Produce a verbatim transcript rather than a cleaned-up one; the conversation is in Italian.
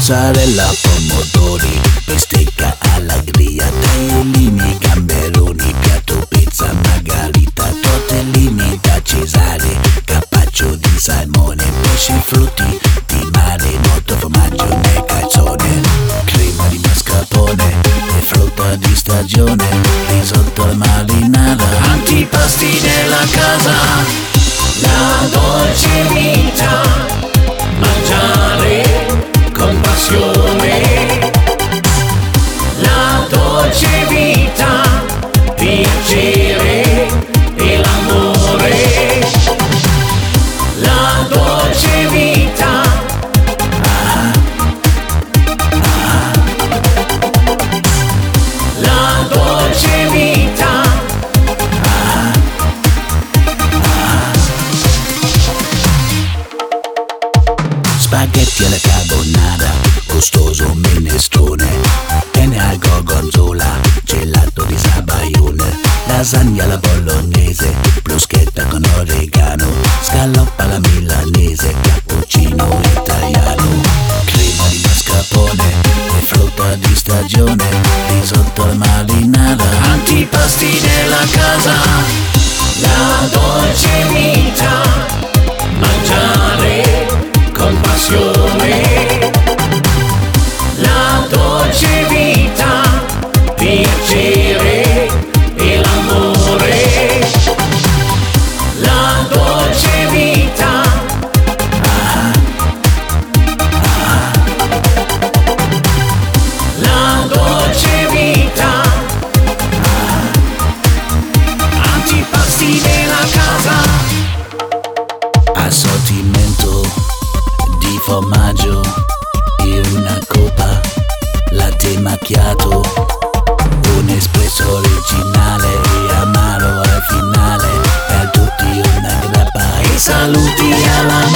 mozzarella, pomodori, bistecca all'agria, tagliolini, gamberoni, piatto pizza, margarita, tortellini da Cesare, carpaccio di salmone, pesci, frutti di mare, molto formaggio nel calzone, crema di mascarpone e frutta di stagione, risotto al marinara, antipasti della casa, la dolce vita, mangiare con passione, la dolce vita, piacere e l'amore, la dolce vita, ah, ah, la dolce vita, ah, ah. Spaghetti alla carbonara, gustoso minestrone, penne al gorgonzola, gelato di zabaione, lasagna alla bolognese, bruschetta con oregano, scalloppa alla milanese, cappuccino italiano, crema di mascarpone e frutta di stagione, risotto al marinara, antipasti della casa, la dolce vita, mangiare con passione, la dolce vita, piacere e l'amore, la dolce vita, ah, ah, la dolce vita, ah, antipasti della casa, assortimento di formaggio e una coppa, latte macchiato, un espresso originale e amaro al finale, per tutti una grappa e saluti alla